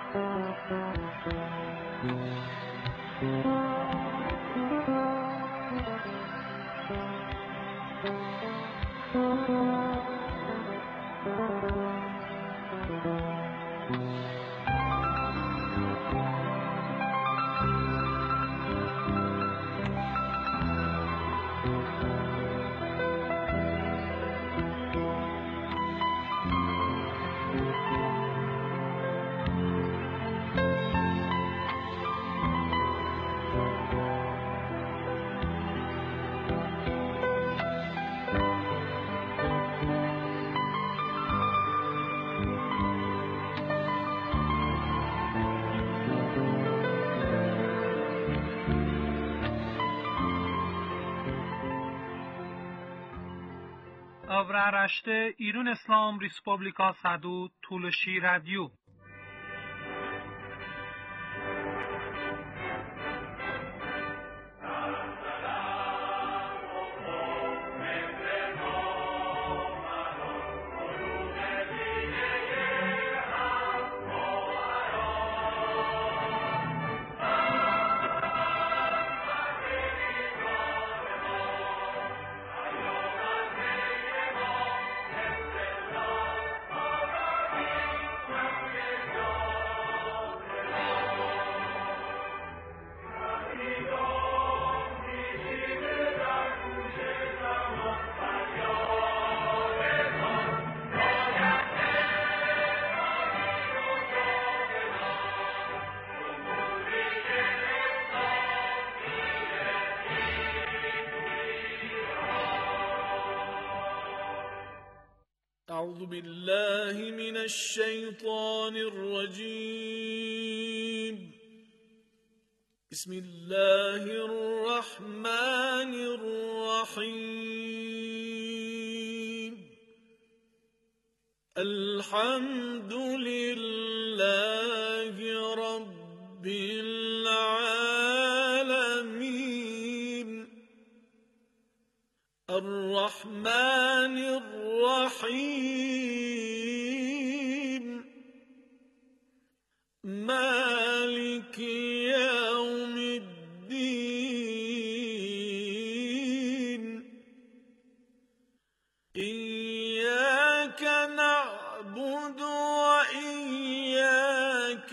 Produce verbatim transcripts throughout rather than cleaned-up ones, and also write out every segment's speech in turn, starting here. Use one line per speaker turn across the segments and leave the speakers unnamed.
Avraaraște İran İslam Respublika Sadu Tulshi Radio.
أعوذ بالله من الشيطان الرجيم بسم الله الرحمن الرحيم الحمد لله رب العالمين الرحمن الرحيم مالك يوم الدين إياك نعبد وإياك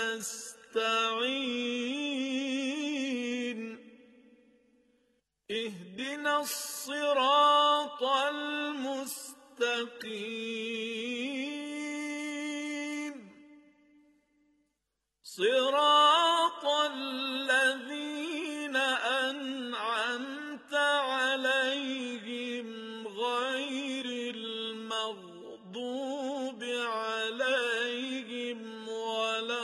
نستعين اهدنا الصراط المستقيم صراط الذين أنعمت عليهم غير المغضوب عليهم ولا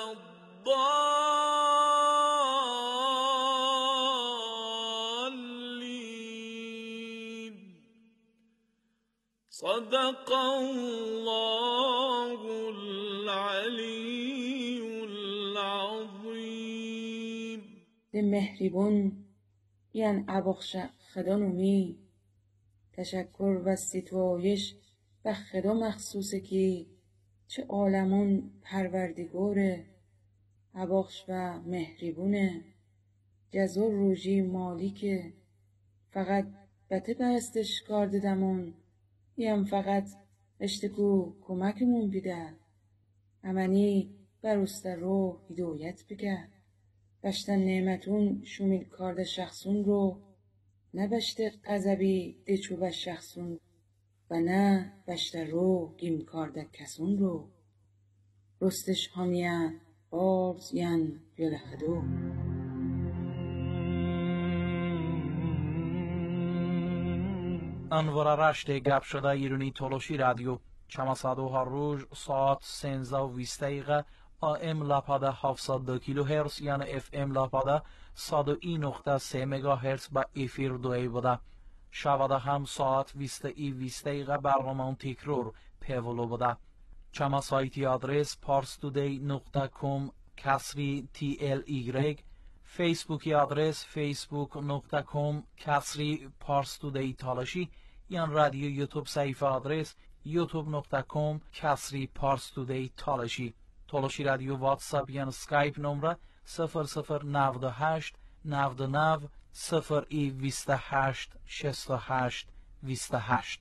الضالين صدق الله العلي العظيم.
ده مهربون یعن ابخش خدا نومی تشکر و ستایش به خدا مخصوصه که چه عالمون پروردگاره ابخش و مهربونه جزا روژی مالیکه فقط بته پرستش کار ددمون یم فقط اشتکو کمکمون بیده امنی بروست رو هدایت بگه بشتن نعمتون شمیل کارد شخصون رو نه بشت قذبی دچو بش شخصون و نه بشت رو گیم کارد کسون رو رستش همیه بارز ین بیال خدو.
انوار رشت گپ شده ایرانی تولوشی رادیو چماسادو ها روز ساعت سنزده و بیست دقیقه آم لاپاده هفتصد و دو کیلو هرتز یعنی اف ام لاپاده صد و یک نقطه سه مگا هرتز با افیر دوی بوده شواده هم ساعت بیست ای بیست دقیقه برنامه تکرار پیولو بوده چما سایتی آدرس پارستودی نقطه کام کسری تی ال ایگرگ فیسبوکی آدرس فیسبوک نقطه کام کسری پارستودی تالاشی یان رادیو یوتیوب صفحه آدرس یوتیوب نقطه کام کسری پارستودی تالاشی تولوشی رادیو واتساپ یان سکایپ نمره صفر صفر نود و هشت نود و نه صفر ای بیست و هشت شصت و هشت بیست و هشت.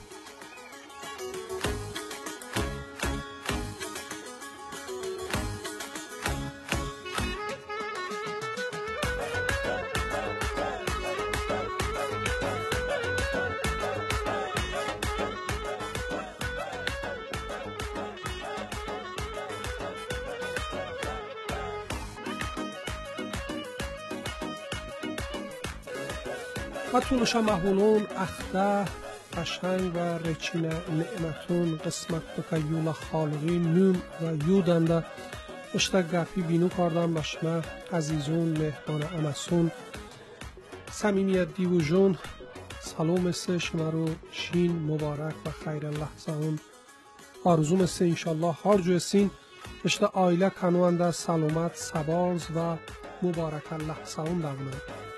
و تولشا محبولون اخته قشنگ و رچین نعمتون قسمت بکیولا خالقی نوم و یودنده اشتا گپی بینو کردم بشمه عزیزون مهمان امسون سمیمیت دیو جون سلام سه شما رو شین مبارک و خیر لحظه اون آرزوم سه انشالله هر جو سین اشتا آیله کنوانده سلامت سبارز و مبارک لحظه اون دارمه.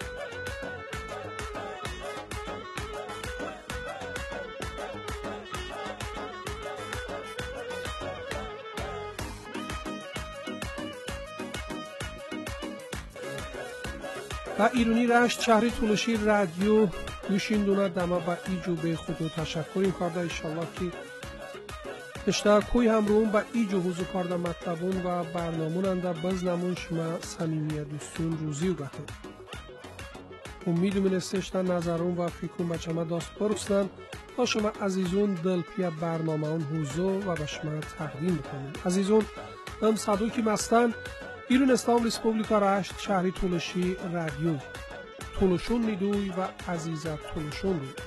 و ایرونی رشت شهری تولشی رادیو گوشین دونه دمه با ایجو به خودو تشکر این کارده ایشالله که اشتا کوی هم روون با ایجو حضور کارده مطلبون و برنامون انده بزنمون شما سمیمیه دوستون روزی و گته امیدو منسته اشتا نظرون و فکرون بچه ما داست برسنن تا شما عزیزون دل پیا برنامه اون حضور و به شما تقدیم بکنیم. عزیزون هم صدوکی مستن ایرون اسلام ریسپوبلیکا رشت شهری تولشی رادیو تولشون نیدوی و عزیزت تولشون روی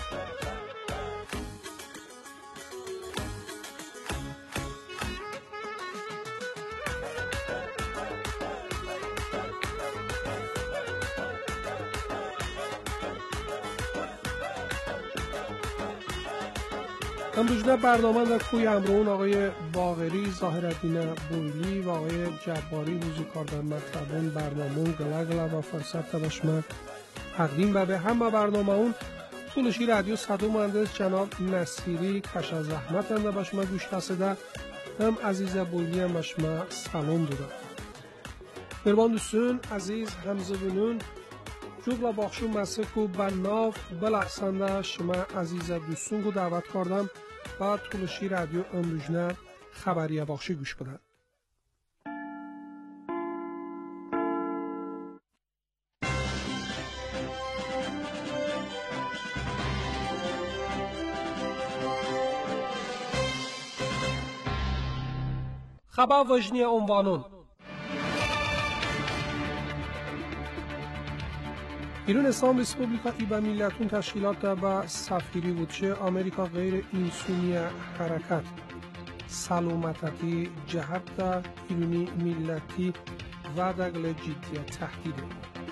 امروزه برنامه در کوی امرون آقای باقری، ظاهرالدین بویلی و آقای جباری حضور کردن مطلبون برنامون گله گله و فرصت تبشمه تقدیم به همه برنامه اون تولشی رادیو صدو مهندس جناب نصیری کش از زحمت انده بشمه گوش تسده هم عزیز بویلی هم بشمه سلام دوده بربان دوستون عزیز همزه بینون جوگلا باخشو مسکو بناف بلحسنده شما عزیز دوستون رو دعوت کردم و تولشی رادیو امروزنه خبریه باخشی گوش بدن. خبر وجنی عنوانون ایران اسلام ریسپوبلیکا ای به میلتون تشکیلات و سفیری بودشه آمریکا غیر انسانی حرکت سلامتی جهت ایرانی ملتی و دگل جدی تهدیده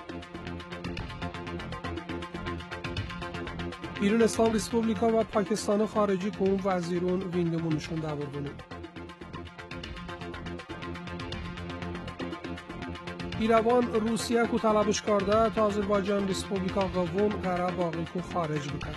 ایران اسلام ریسپوبلیکا و پاکستان خارجی که اون وزیرون ویندمونشون دور بونه ایروان روسیه کو طلبش کرده تا آذربایجان ریسپوبلیکا قوون قرار باقی کو خارج بکن.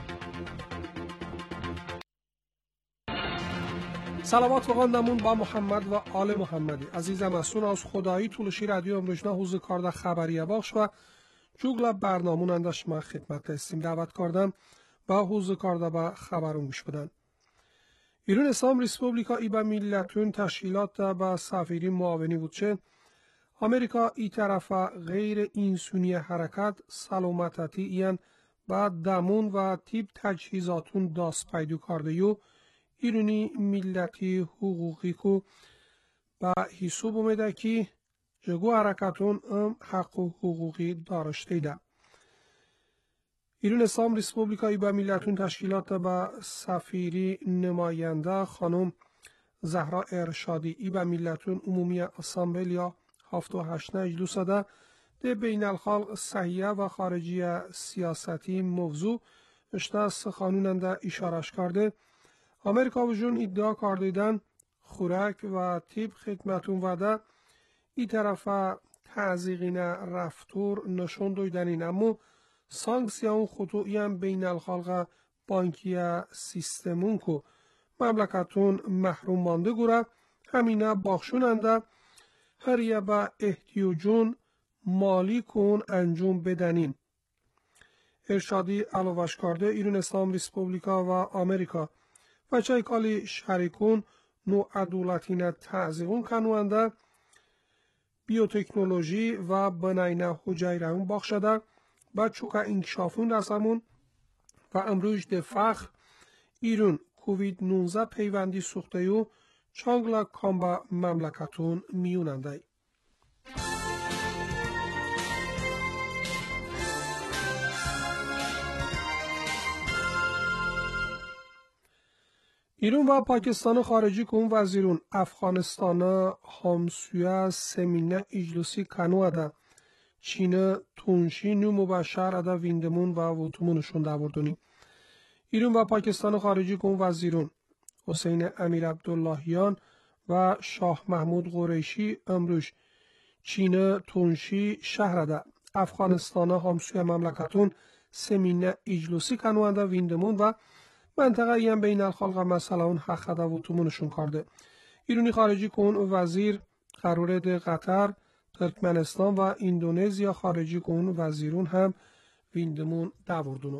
سلامات وقاندمون با محمد و آل محمدی عزیزم اسون از خدایی تولشی رادیو امروزنه حوزه کارده خبریه باخش و جوگلا برنامون انداش ما خدمت استیم دعوت کردم با حوزه کارده با خبرون گوش بدن. ایران اسلام ریسپوبلیکا ای با میلتون تشکیلات با سفیری معاونی بودشه امریکا ای طرف غیر انسانی حرکت سلامتی این با دمون و تیپ تجهیزاتون داست پیدا کرده یو ایرانی ملتی حقوقی کو با حساب اومده که جگو حرکتون ام حق و حقوقی دارشته ده. ایران اسلام ریسپوبلیکا ای با ملتون تشکیلات با سفیری نماینده خانم زهرا ارشادی ای با ملتون عمومی اسامبلیا هفت و هشت اجلس ده ده بین الخلق صحیه و خارجی سیاستی موضوع اشته سخانوننده اشارش کرده امریکا و جون ادعا کردیدن خورک و تیپ خدمتون وده ای طرف تعزیقین رفتور نشون دویدنین امو سانکسیون خطوئی هم بین الخلق بانکی سیستمون که مملکتون محروم مانده گوره همینه باخشوننده هر یه با احتیاجون مالی کن انجام بدنین. ارشادی علاوش کرده ایران اسلام ریسپوبلیکا و آمریکا و چای کالی شریکون نو عدولتینه تعزیقون کنونده بیوتکنولوژی و بناینه حجیرهون باخشده و چوکا انکشافون رسمون و امروز ده فخر ایران کووید نوزده پیوندی سوخته و چانگلا کامبا مملکتون میوننده. ایران و پاکستان خارجی کن وزیرون افغانستان همسویه سمینه اجلسی کنواده چین تونشی نو مبشر ادا ویندمون و وطمونشون داوردونی. ایران و پاکستان خارجی کن وزیرون حسین امیر عبداللهیان و شاه محمود قریشی امروز چین تونشی شهرده افغانستان همسویه مملکتون سمینه اجلسی کنواده ویندمون و منطقه ایم بین الخلق مسئله اون حق ده و تومونشون کرده. ایرانی خارجی کن وزیر قراره ده قطر، ترکمنستان و اندونزیا خارجی کن وزیرون هم ویندمون داوردونو.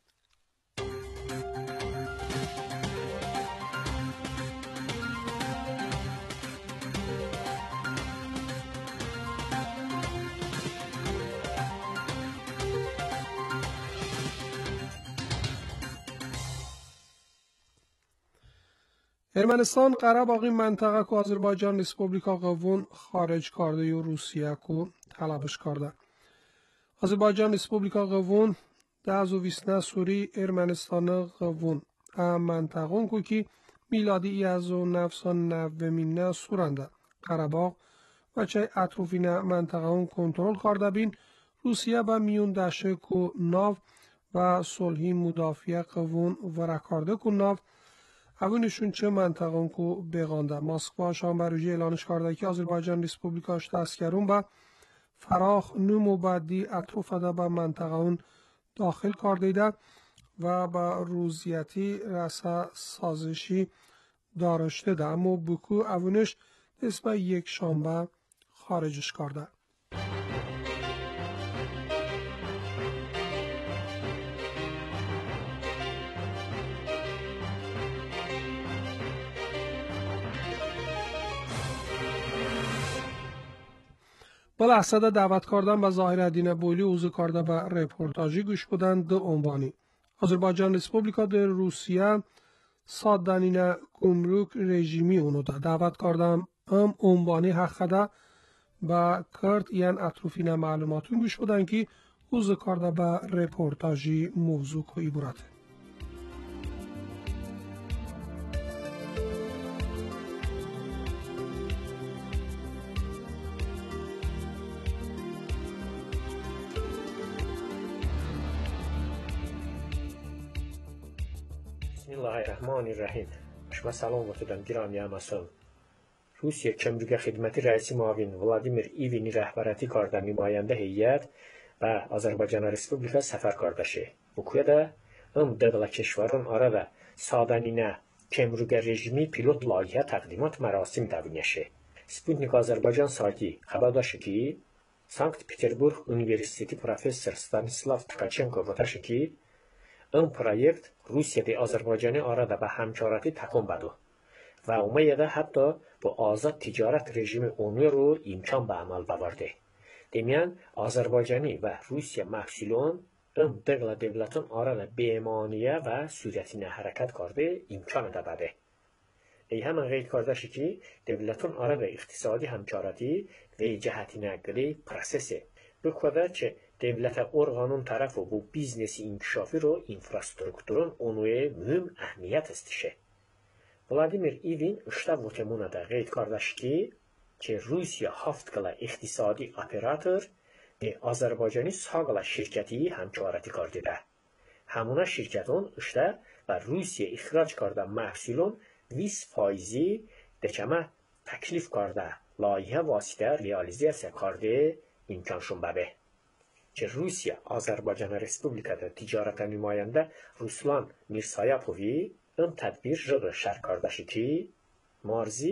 ارمنستان قرار باقی منطقه که آذربایجان ریسپوبلیکا قوون خارج کرده و روسیه که طلبش کرده. آذربایجان ریسپوبلیکا قوون ده از ویسنه سوری ارمنستان قوون ام منطقون که که میلادی ای از و نفسان نومینه سورنده. قرباق و چه اطروفین منطقه اون کنترل کرده بین روسیه با میون دشه که ناو و صلحی مدافع قوون ورکارده که ناو اونشون چه منطقه که بگانده. مسکو شام بروژه اعلانش کرده که آذربایجان ریسپوبلیکاش دستگرون با فراخ نمو بعدی اطراف ده به منطقه اون داخل کرده و با روزیتی رسا سازشی دارشته ده اما بکو اونش دست به یک شنبه خارجش کرده. با لحظه دعوت کردن به ظاهرالدین بولی اوزو کرده به رپورتاجی گوش بدن دو عنوانی. آذربایجان ریسپوبلیکا در روسیه سادانین گمرک رژیمی اونو ده دعوت کردم ام عنوانی حق ده با کرد یعن اطروفین معلوماتون گوش بدن که اوزو کرده به رپورتاجی موضوع که عبارته.
Bismillahirrahmanirrahim. Şuma salam vətədən Giran Yamasov. Rusiya Kömürgə Xidməti rəisi müavin Vladimir İvini rəhbərəti qarda nümayəndə heyət və Azərbaycan Respublika səfər qardaşı. Bukuya da ım dəqla keşvarın ara və sadaninə Kömürgə rejimi pilot layihə təqdimat mərasim dəvnəşi. Sputnik Azərbaycan saiti xəbərdaşı ki, Sankt-Peterburg Universiteti professor Stanislav Tkachenko vətəşi ki, این پروژه روسیه و آذربایجان آراده به همکاری تکون بده و امیده حتی با آزاد تجارت رژیم اونی رو امکان به عمل ببرده. دیمیان آذربایجانی و روسیه محصولان این دقل دولتان آراده بیمانیه و سوریتینه حرکت کرده امکان ده بده. ای همان غیر کردشی که دولتان آراده اقتصادی همکاری و جهتینه گلی پروسسه. بکوده چه devlet organın tarafı bu biznesi inkişafı ro infrastrukturun onuya mühim ehmiyet istişe. Vladimir İvin işte bu temuna da qeyd kardeş ki, ki Rusiya haftkala iqtisadi operator ve Azerbaycanı sağla şirketi hamkarati kardı da. Hamuna şirketin işte ve Rusiya ixrac karda mahsulun بیست faizi dekeme teklif karda layihə vasitə realizasiya kardı imkanşun bəbi. که روسیه آذربایجان ریسپوبلیکا تجارت نماینده روسلان میرسایاپووی این تدبیر را شرح کرده که مارزی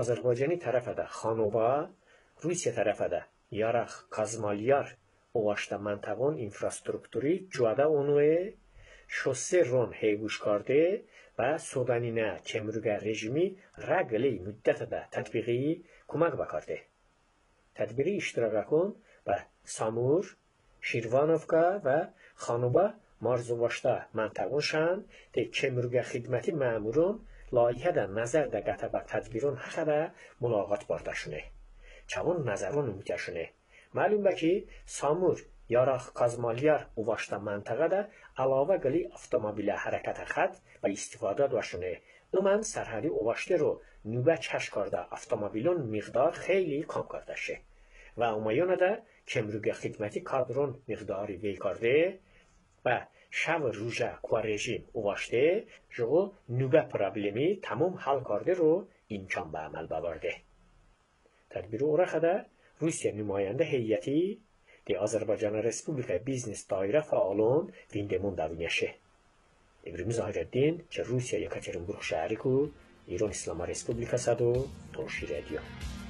Azərbaycani tərəfə də Xanoba, Rusiya tərəfə də Yaraq, Kazmalyar ovaşda məntəqon infrastrukturi cuada onue, şose ron heyvuş karde və sodanine kemrügə rejimi rəqli müddətə də tətbiqi kumak bakardı. Tədbiri iştirak akon və Samur, Şirvanovka və Xanoba marzuvaşda məntəqon şan de kemrügə xidməti məmurun layihə də nəzər də qətəbə tədbirun həqə də mülaqat bardaşını. Çavun nəzərun ümidəşini. Məlum bə ki, Samur, Yaraq, Kazmalyar uvaşda məntəqə də əlavə qıli avtomobilə hərəkətə xət və istifadə daşını. Ümən sərhədi uvaşda ro nübə kəşkarda avtomobilun miqdar xeyli kam kardaşı. Və umayona da kemrügə xidməti kadron miqdarı vey kardı və şəv rüjə kwa rejim uvaşda joğu nübə problemi tamam hal kardı ro imkan bə əməl bəvardı. Tədbiri ora xədə Rusiya nümayəndə heyəti de Azərbaycan Respublika biznes dairə fəalın vindemun daviniyaşı. İbrimiz Ahirəddin ki Rusiya Yekaterinburg şəhəri ku İran İslam Respublikası do Tolşi Radio.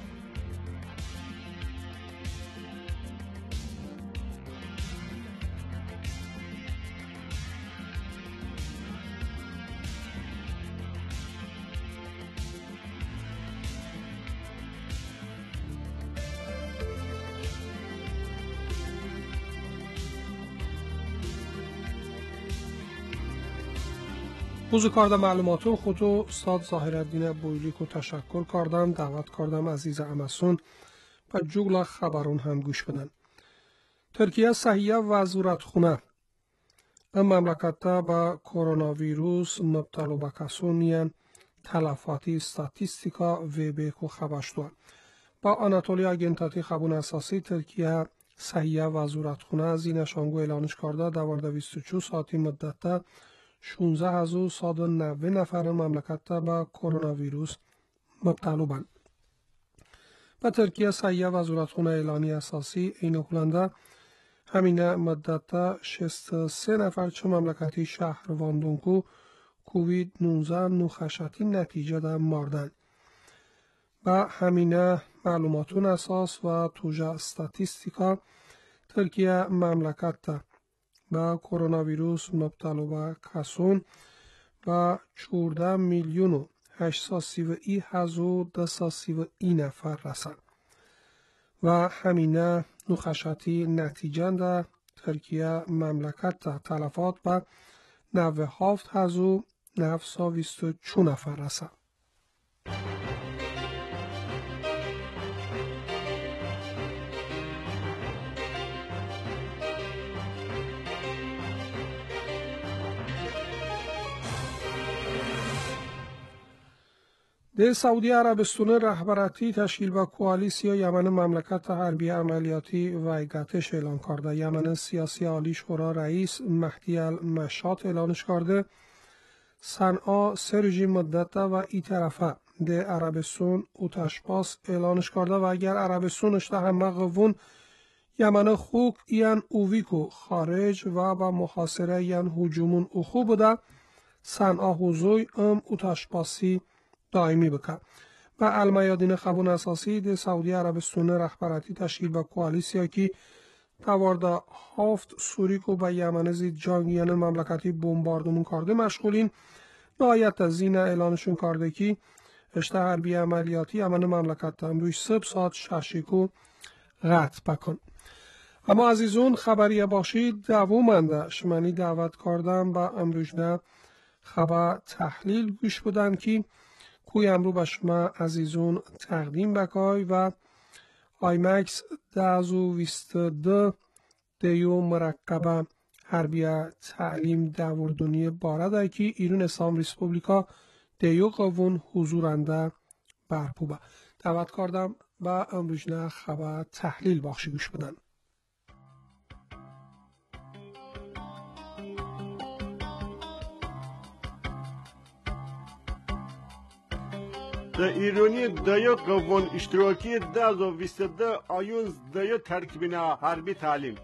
روز کارده معلوماتون خودو استاد ظاهرالدین بویلیکو تشکر کردم دعوت کردم عزیز امسون و جوگل خبرون هم گوش بدن. ترکیه صحیه وزارت خونه ام مملکتا با کرونا ویروس مبتلا به کسونیان تلفاتی استاتیستیکا و بیکو خبشتوان. با آناتولیا اگنتاتی خبون اساسی ترکیه صحیه وزارت خونه از این نشانگو اعلانش کرده دوارده بیست و چهار ساعتی مدت شانزده هزار و صد و نود نفر مملکت با کرونا ویروس مبتلا بند. و ترکیه صحیه وزارتخانه اعلانی اساسی این اقلانده همین مدت شصت و سه نفر چه مملکتی شهر واندونکو کووید نوزده نخشتی نتیجه در ماردن. و همین معلوماتون اساس و توجه استاتیستیکا ترکیه مملکت با کرونا ویروس مبتلا به کسون و چهارده میلیون و هشتصد و سی و یک هزار و دویست و سی و یک نفر رسند. و همین نخشتی نتیجه در ترکیه مملکت تلفات به نود و هفت هزار و نهصد و بیست و چهار نفر رسند. ده سعودی عربستان رهبراتی تشکیل با کوالیسیا یمن مملکت حربی عملیاتی و ایگتش اعلان کرده. یمن سیاسی عالی شورا رئیس مهدی المشاط اعلانش کرده. صنعا سه رژیم مدت و ای طرفه ده عربستان اوتشپاس اعلانش کرده و اگر عربستان اشته همه قوون یمن خوک این اوویکو خارج و با محاصره این هجومون اوخو بوده صنعا حضوی ام اوتشپاسی دائمی بکن. و المیادین خبون اساسی ده سعودی عربستان رهبراتی تشکیل با کوالیسیا که توارده هفت سوریکو به یمن زید جنگیان مملکتی بمباردمون کرده مشغولین. نهایت از این اعلانشون کرده که اشته حربی عملیاتی یمن مملکت هم روی سب ساعت ششیکو قطع بکن. اما عزیزون خبری باشید دوامنده شمانی دعوت کردم با امروجنه خبر تحلیل گوش بدن که کوی امرو به شما عزیزون تقدیم بکای و آیمکس دازو ویست دو دیو مرکبه حربیه تعلیم دوردونی بارده که ایران اسلام ریسپوبلیکا دیو قوون حضورنده برپوبه. دعوت کردم با امروجنه خبر تحلیل بخشی گوش بدن.
در ایرانی دایو قوون اشتراکی داز و بیست دو آیونز دایو ترکیبین حربی تعلیم.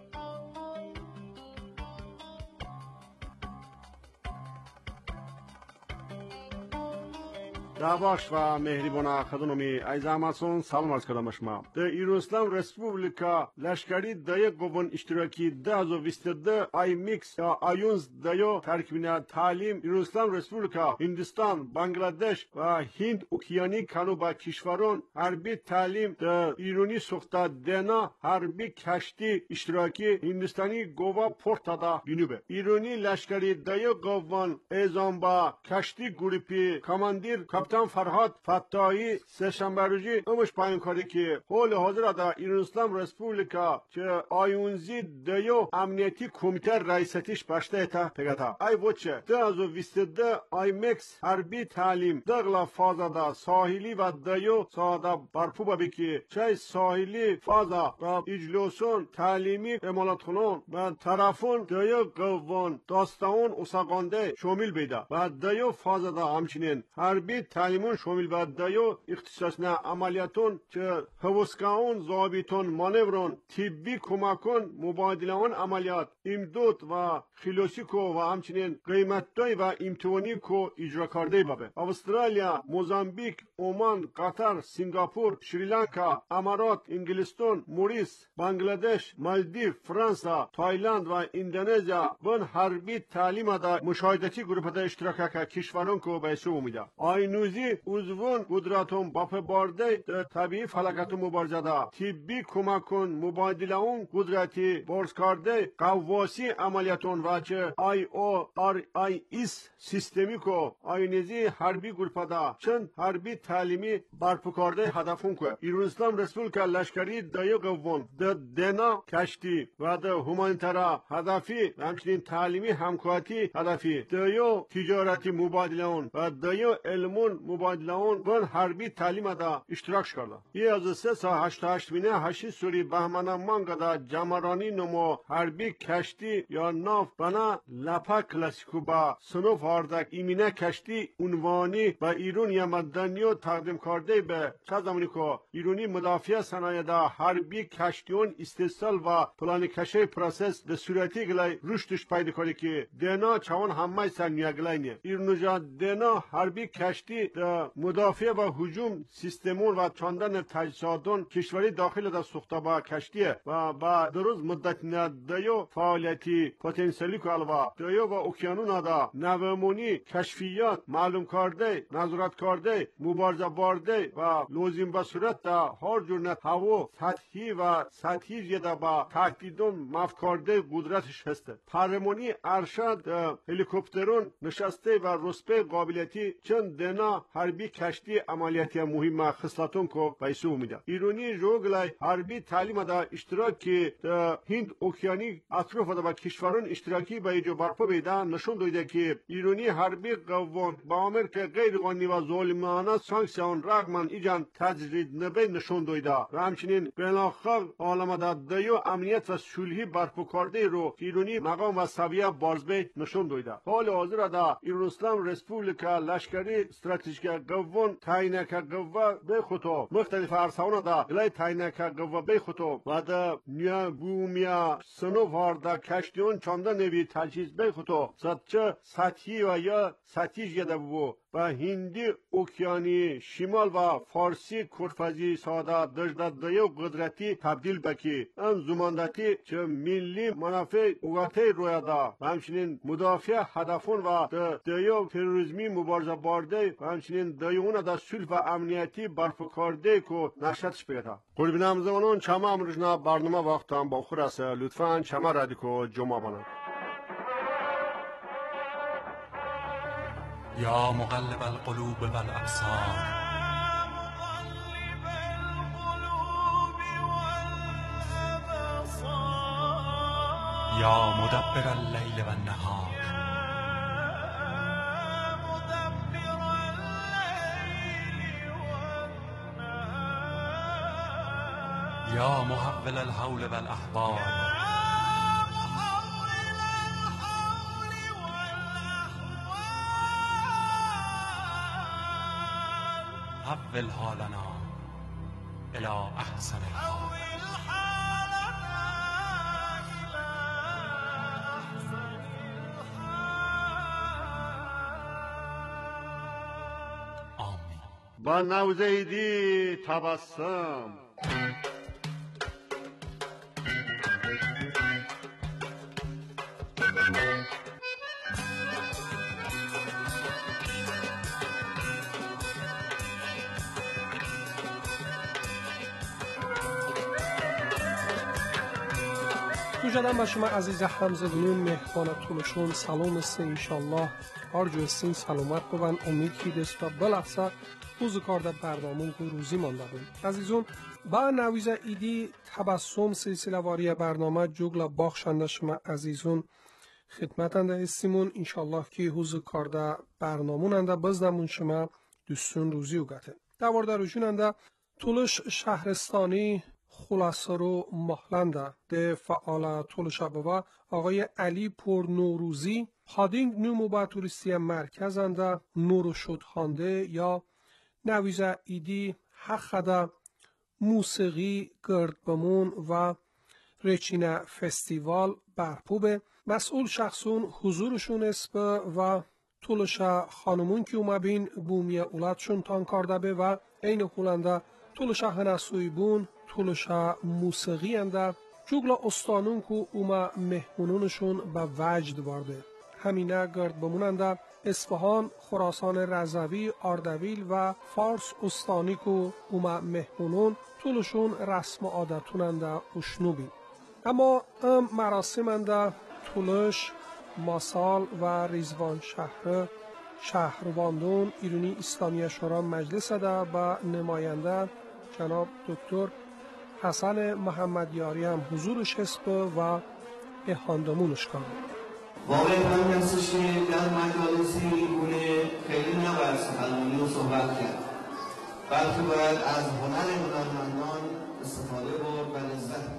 دعواش و مهربان خدمتی ای زحمتون سلام عرض کردم شما در ایران رسپوبلیکا لشکری دای قوان اشتراکی ده و بیست ده ای میکس یا ایونز دایو ترکیبنا تعلیم ایران رسپوبلیکا هندوستان بنگلادش و هند اوکیانی کانو با کشوران حربی تعلیم در ایرانی سوخته دنا حربی کشتی اشتراکی هندوستانی گوا پورتادا جنوبه ایرانی لشکری دایو قوان ایزان با کشتی گروپی کماندیر کاپیتان فرهاد فتاحی سه‌شنبه روزی امش پایین کاری که حال حاضر در ایران اسلام رسپوبلیکا که آیونزی دیو امنیتی کمیته رئیستیش باشته تا پگتا ای وچه ده از و بیست ده آی مکس حربی تعلیم دغلا فازا دا ساحلی و دیو سادا برپو بابی که چای ساحلی فازا و اجلوسون تعلیمی امالات خونون و طرفون دیو قوان داستان اساقانده شامل بیده و دیو فازا دا همچنین حربی تعلیمون شامل به دیو اختصاصنا عملیاتون که حوسکاون ضابطون مانورون طبی کمکون مبادلهون عملیات امداد و خلوصیکو و همچنین قیمتای و امتوانی کو اجرا کرده بابه استرالیا موزامبیک عمان قطر سنگاپور شریلانکا امارات انگلستان موریس بنگلادش مالدیو فرانسا تایلند و اندونزیا بن حربی تعلیم دا مشاهدتی گروپ دا اشتراک که کشوران کو به سو میده آینوزی عضوون قدرتون باپ بارده طبیعی فلکت مبارزه دا طبی کمکون مبادله اون قدرتی بارز کرده قواسی عملیاتون و چه آی او آر آی ایس سیستمی کو آینوزی حربی گروپ دا چند حربی تعلیمی برپا کرده هدفون که ایران اسلام رسپوبلیکا لشکری دایو قوان د دنا کشتی و د هومانیترا هدفی و همچنین تعلیمی همکاتی هدفی دایو تجارتی مبادله اون و دایو علمون مبادله اون بن حربی تعلیم دا اشتراک کرده ای از سه سا هشت هشت بینه هشت سوری بهمن مانگا دا جمرانی نمو حربی کشتی یا ناف بنا لپا کلاسیکو با سنوف هاردک ایمینه کشتی عنوانی با ایرون یا مدنیو تقدیم کرده به چه زمانی که ایرونی مدافع صنایع دا حربی کشتیون استحصال و پلان کشی پروسس به صورتی گلای رشدش پیدا کرده که دینا چوان همه سر نیاگلاینه ایرونجا دینا حربی کشتی دا مدافع و هجوم سیستمون و چاندن تجهیزاتون کشوری داخل دا سوخته با کشتیه و با دروز مدت ندیو فعالیتی پتانسیلی که الوا دیو و اوکیانون دا نومونی کشفیات معلوم کرده نظارت کرده مبارزه بارده و لازم به صورت دا هر جور هوا سطحی و سطحی زیاده با تهدیدون مفت کرده قدرتش هسته پرمونی ارشد هلیکوپترون نشسته و رسپه قابلیتی چند دینا حربی کشتی عملیاتی مهم خصلتون کو پیسو میده ایرانی جوگلای حربی تعلیم دا اشتراکی دا هند اوکیانی اطراف دا با کشوران اشتراکی به ایجو برپا بیده نشون دویده که ایرانی حربی قوان با آمریکا غیر قانونی و ظالمانه سانکسیون رغم ایجان تجدید نبی نشون دویده و همچنین بین‌الملل عالم دا دیو امنیت و صلحی برپا کرده رو ایرانی مقام و سویه بارزبه نشون دویده حال حاضر دا ایران اسلام رسپوبلیکا لشکری استراتژیک قوان تاینک قوا به خطو مختلف عرصه‌ها دا گلای تاینک قوا به خطو و دا نیا بومیا سنو واردا کشتیون چاندا نوی تجهیز به خطو سطح سطحی و یا سطحی جده بو و هندی اوکیانی شمال و فارسی کرفزی ساده دجده دیو قدرتی تبدیل بکی ان زماندتی چه ملی منافع اوگاته رویا دا و همچنین مدافع هدفون و دیو تروریسمی مبارزه بارده و همچنین دیوون دا صلح و امنیتی برپا کرده کو نشاتش بیتا قربی نامزمانون چما امروزنا برنامه وقتان با خور است لطفاً چما رادیکو جمع بانن
یا مقلب القلوب والابصار یا مدبر اللیل والنهار یا محول الحول والاحوال حول حالنا الى احسن الحال آمین.
با نوزیدی تبسم.
مجدد به شما عزیز همزدونی مهمان طولشون سلام است انشالله آرجو استین سلامت ببن امید کی دست و بلحظه روز کار در برنامه که روزی مانده بود عزیزون با نویز ایدی تبسم سلسله واری برنامه جوگل باخشنده شما عزیزون خدمتنده استیمون انشالله که روز کار در برنامه ننده بزدمون شما دوستون روزی و گته دوارده روشوننده طولش شهرستانی خلاصرو محلنده ده فعال طول شبه آقای علی پور نوروزی پادینگ نومو با توریستی مرکزنده نورو شد خانده یا نویزه ایدی حقده موسیقی گردبمون و رچینه فستیوال برپوبه مسئول شخصون حضورشون اسبه و طولش خانمون که اومه بین بومی اولادشون تان کرده به و این خولنده طولش هنسوی بون طولش موسیقی انده جوگلا استانون که اوما مهمونونشون به وجد وارده همینه گرد بموننده اصفهان، خراسان رضوی، اردبیل و فارس استانی که اوما مهمونون طولشون رسم و عادتوننده اشنوبی اما ام مراسم انده طولش ماسال و ریزوان شهر شهرواندون ایرانی اسلامی شورا مجلس ده با نماینده جناب دکتر حسن محمد یاری هم حضورش هست و احاندمونش کنه
واقعی من هستش که در مجالسی اینگونه خیلی نباید سخنرانی و صحبت کرد بلکه باید از هنر هنرمندان استفاده برد و لذت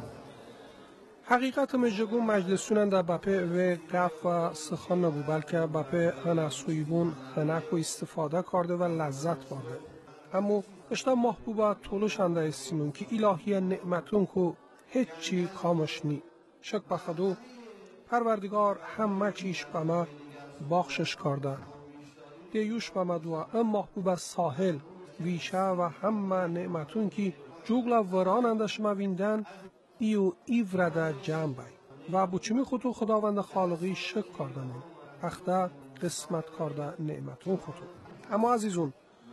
حقیقت مجگو مجلسونن در بپه و گف و سخن نبود بلکه بپه هنسویبون هنک و استفاده کرده و لذت برده اما اشتا محبوبه طولش انده استیمون که الهی نعمتون که هیچی کامش نی شک بخدو پروردگار همه چیش به ما باخشش کرده دیوش به ما دوا ام محبوبه ساحل ویشه و همه نعمتون که جوگلا وران اندش مویندن ایو ایورده جمع بای و بچمی خودو خداوند خالقی شک کردن اخته قسمت کرده نعمتون خودو اما عزیزون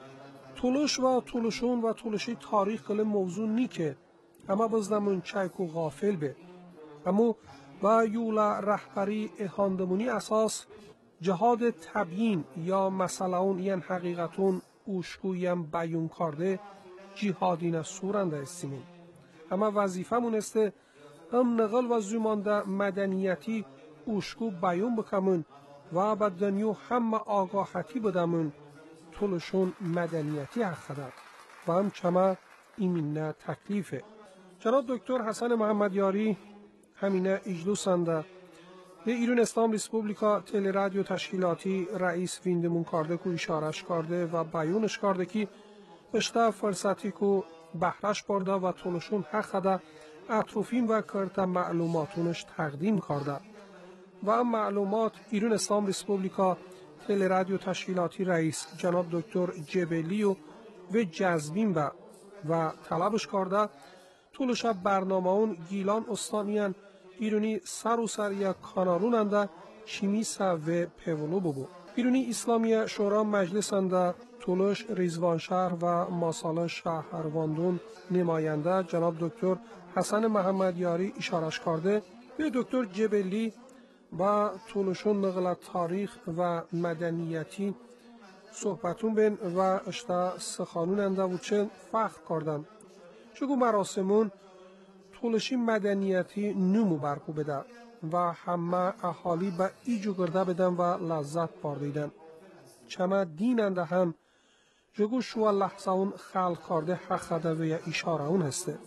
طولش و طولشون و طولشی تاریخ کل موضوع نی که اما بزدمون چایک و غافل به اما و یولا رهبری احاندمونی اساس جهاد تبیین یا مثلا اون این حقیقتون اوشکویم بیون کرده جهادین سورنده استیمون اما وظیفه مونسته ام نقل و زمانده مدنیتی اوشکو بیون بکمون و به دنیا همه آگاهتی بدمون طولشون مدنیتی حق و هم چما ایمینه تکلیفه جناب دکتر حسن محمد یاری همینه اجلوسنده به ایران اسلام ریسپوبلیکا تل رادیو تشکیلاتی رئیس ویندمون کرده که اشارش کرده و بیانش کرده که اشتا فرصتی که بهرش برده و طولشون حق ده اطروفین و کرده معلوماتونش تقدیم کرده و هم معلومات ایران اسلام ریسپوبلیکا تل رادیو تشکیلاتی رئیس جناب دکتر جبلی و و جذبین با و طلبش کرده طولش برنامه اون گیلان استانیان ایرانی سر و سر یک کانالون انده چیمیسا و پیولو ببو ایرانی اسلامی شورا مجلس انده طولش ریزوان شهر و ماسال شهرواندون نماینده جناب دکتر حسن محمد یاری اشارش کرده به دکتر جبلی و طولشون نقل تاریخ و مدنیتی صحبتون بین و اشتا سخانون انده و چند فخر کردن چگو مراسمون طولشی مدنیتی نمو برپو بده و همه احالی به ایجو گرده بدن و لذت باردیدن چما دین انده هم جگو شو لحظه اون خلق کرده حق ده و یا اشاره اون هسته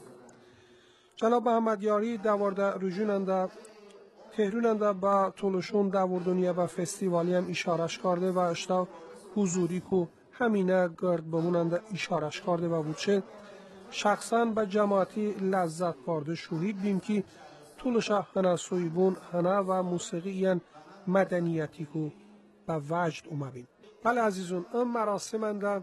جناب محمد یاری دوارده رجون انده تهرون انده با طولشون دوردونیه با فستیوالی هم اشارش کرده و اشتا حضوری که همینه گرد بموننده اشارش کرده و بودشه شخصا به جماعتی لذت برده شوهید بیم که طولش هنه سویبون هنه و موسیقی این مدنیتی که به وجد اومه بیم بله عزیزون این مراسم انده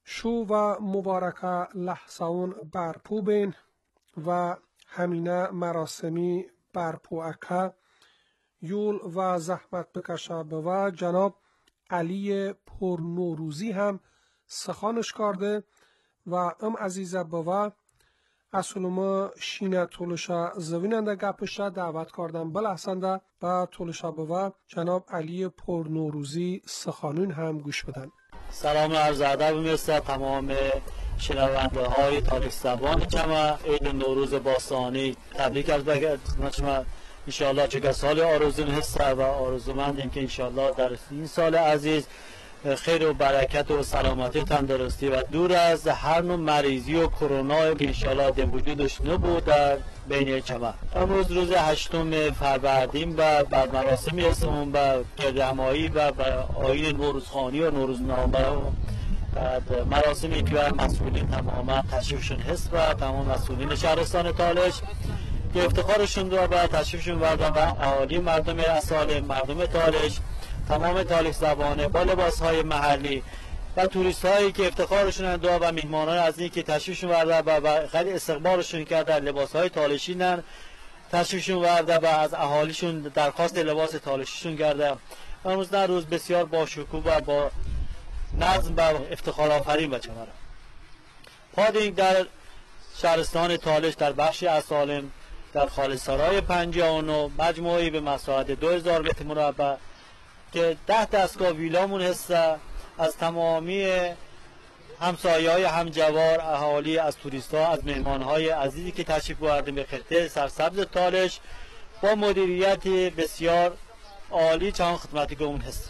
شو و مبارکه لحظون برپو بین و همینه مراسمی برپو اکه یول و زحمت بکشه و جناب علی پرنوروزی هم سخانش کرده و ام عزیزه بوا اصولما شینه طولشا زویننده گپشه دعوت کردم بلحسنده و طولشا بوا جناب علی پرنوروزی سخانون هم گوش بدن.
سلام عرض ادب میرسه تمام شنونده های تاریخ زبان جمع عید نوروز باستانی تبریک از بگردم شما. انشاءالله چه سال آرزون هست و آرزومندیم که انشاءالله در این سال عزیز خیر و برکت و سلامتی تندرستی و دور از هر نوع مریضی و کرونا که انشاءالله در وجودش نبود در بین جمع. امروز روز هشتم فروردین و بعد مراسم رسمون و گردهمایی و آیین نوروزخوانی و نوروزنامه و بعد مراسمی که مسئولین تماما تشریفشون هست و تمام مسئولین شهرستان تالش که افتخارشون رو و تشریفشون بردن و اهالی مردم اصال مردم تالش تمام تاریخ زبانه با لباس های محلی و توریست هایی که افتخارشون دو و میهمانان از این که تشریفشون بردن و خیلی استقبالشون کردن لباس های تالشی نن تشریفشون بردن و از اهالیشون درخواست لباس تالشیشون کردن. امروز نه روز بسیار با شکوه و با نظم و افتخار آفرین بچه مرا پادینگ در شهرستان تالش در بخش اسالم در خالصسرای پنجاه و نه مجموعی به مساحت دو هزار متر مربع که ده دستگاه ویلامون هست از تمامی همسایه های همجوار اهالی از توریست ها از مهمان های عزیزی که تشریف بردن به خطه سرسبز تالش با مدیریت بسیار عالی چند خدمتی که اون هست.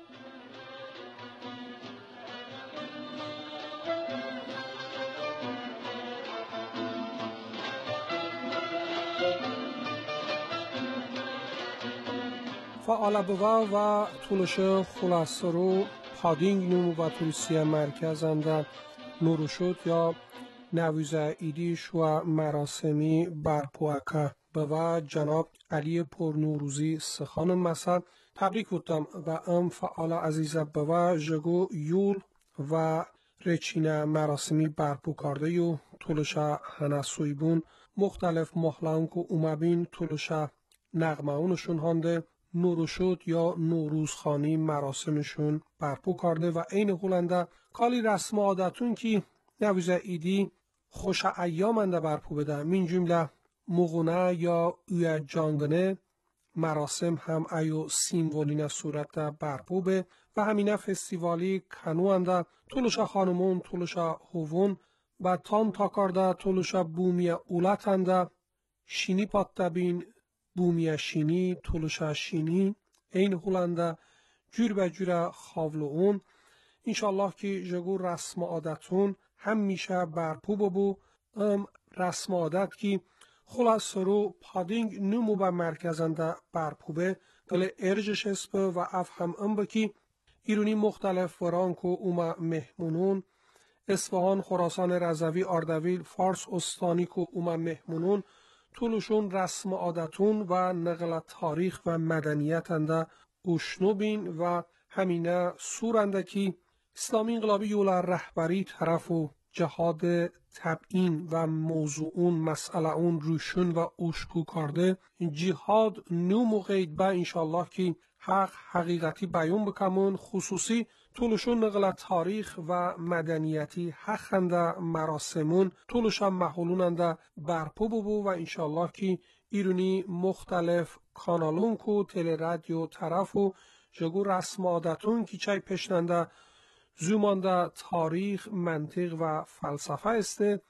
فعال بوا و طولش خلاصرو پادینگ نمو و توریستی مرکز انده نورو شد یا نویزه ایدیش و مراسمی برپوکه بوا جناب علی پرنوروزی سخان مسد تبریک بودم و ام فعال عزیزه بوا جگو یول و رچینه مراسمی برپو کرده یو طولش هنسوی بون مختلف محلان که اومبین طولش نغمه اونشون هانده نورو شد یا نوروزخانی مراسمشون برپو کرده و این قولنده کالی رسم عادتون که نویزه ایدی خوش ایامنده برپو بده من جمله مغونه یا اوی جانگنه مراسم هم ایو سیمولین صورت برپو به و همینه فستیوالی کنوانده طولش خانمون طولش هوون و تان تاکارده طولش بومی اولتنده شینی پاتبین بومی شینی، طولش شینی، این هولنده جور به جور خاولو اون انشالله که جگو رسم عادتون هم میشه برپو ببو ام رسم عادت که خلاص رو پادینگ نمو به مرکزنده برپو به دل ارجش اسپه و اف هم ام بکی ایرونی مختلف وران که اوما مهمونون اصفهان، خراسان رضوی، اردبیل، فارس استانی که اوما مهمونون طولشون رسم عادتون و نقل تاریخ و مدنیت انده اشنو بین و همینه سورنده که اسلامی انقلابی یولا رهبری طرف و جهاد تبیین و موضوع اون مسئله اون روشون و اشکو کرده جهاد نو موقعید با انشالله که حق حقیقتی بیان بکمون خصوصی طولشون نقل تاریخ و مدنیتی حقنده مراسمون طولشون محولوننده برپو ببو و انشالله که ایرونی مختلف کانالون کو تل رادیو طرف و جگو رسم عادتون که چای پشننده زومانده تاریخ منطق و فلسفه استه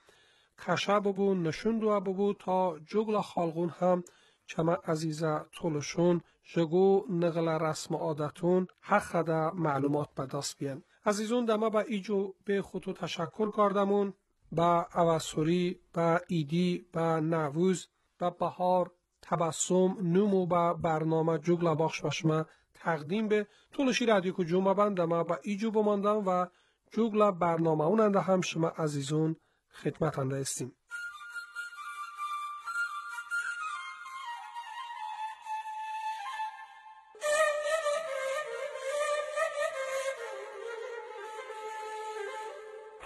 کشه ببو نشون دو ببو تا جگل خالقون هم چما عزیزه طولشون جگو نقل رسم عادتون حق خدا معلومات به دست بیان. عزیزون دما با ایجو به خودتو تشکر کردمون با اواسوری با ایدی با نووز با بهار تبسم نمو با برنامه جگل باخش بشما تقدیم به طولشی رادیو که جمعه بند دما با ایجو بماندم و جگل برنامه اوننده هم شما عزیزون خدمتنده استیم.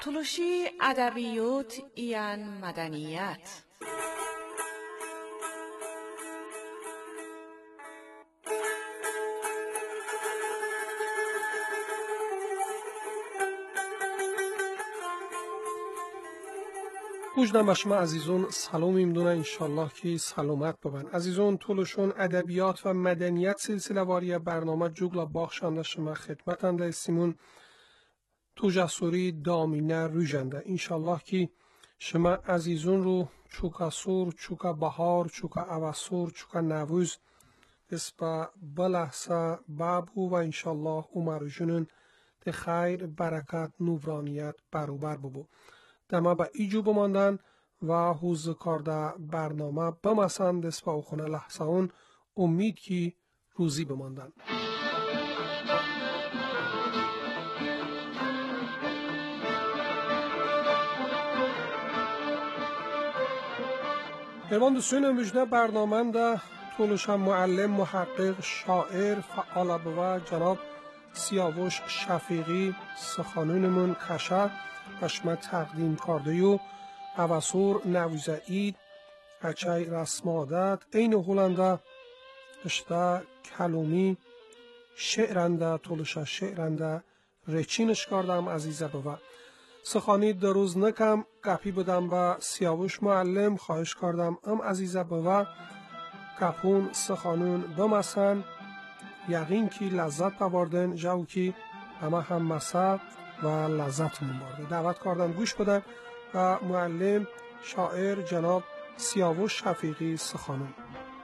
تلوشی ادبیات یان مدنیت.
گوجدم شما عزیزون سلام میمدونه انشالله که سلامت ببن. عزیزون تولشون ادبیات و مدنیت سلسله واری برنامه جوگلا باخشنده شما خدمتنده استیمون تو جسوری دامینه روژنده انشالله که شما عزیزون رو چوکا سور، چوکا بهار، چوکا اواسور، چوکا نووز اسپا بلحسه بابو و انشالله عمر جنون ده خیر برکت نورانیت بروبر ببو. دما با ایجو بماندن و حوز کارده برنامه بمسند اسپا و خونه لحظه اون امید که روزی بماندن. ایوان دوستان امروزه برنامه ده طولشم معلم، محقق، شاعر، فعال بوا جناب سیاوش شفیقی سخانونمون کشه و شما تقدیم کرده و اواسور نویزعید هچه رسمادت این هولنده اشتا کلومی شعرنده طولش شعرنده رچینش کردم عزیزه بوا سخانی در روز نکم گپی بدم با سیاوش معلم خواهش کردم ام عزیزه بوا گپون سخانون بمسن یقین کی لذت ببردن جو کی همه هم مسا و لذت می‌برده. دعوت کردم گوش بدن و معلم شاعر جناب سیاوش شفیقی سخانون.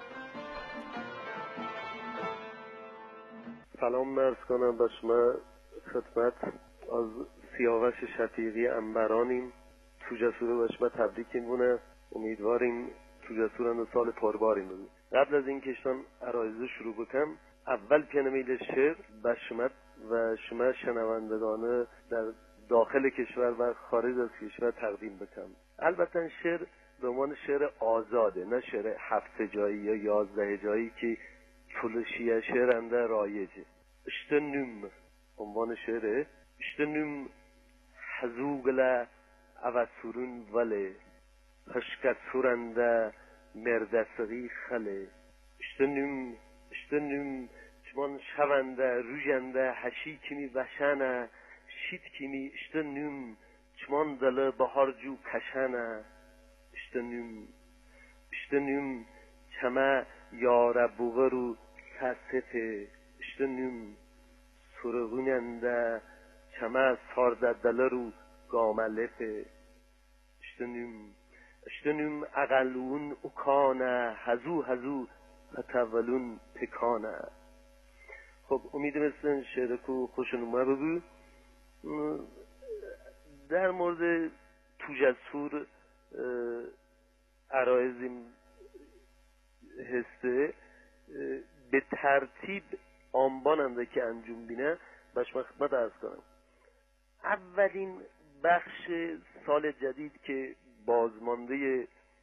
سلام مرز کنم به شما خدمت از سیاوش شفیقی انبرانیم. تو جسور به شما تبریک مونه. امیدواریم تو جسوران سال پرباریم بود. قبل از این کشتان عرایزه شروع بکنم اول پیانمیل شعر به شما و شما شنوندگان در داخل کشور و خارج از کشور تقدیم بکنم. البته شعر به عنوان شعر آزاده، نه شعر هفت جایی یا یازده جایی که تلشیه شعرنده رایجه. işte nüm عنوان شعره işte nüm hazugla avasurun vale hışkat suranda merdesri khale işte nüm işte nüm چمان شونده روژنده هشی کمی وشنه شید کمی işte nüm چمان دل بهار جو کشنه işte nüm işte nüm çeme yara buğru sesete işte nüm surğunende çeme sarda dلرو گاملفه işte nüm işte nüm اقلون اکانه هزو هزو فتولون پکانه. خب امیدوارم شعر کو خوشون اومده بود. در مورد تو جسور عرایزیم هسته به ترتیب آنباننده که انجام بینه باش من خدمت عرض کنم. اولین بخش سال جدید که بازمانده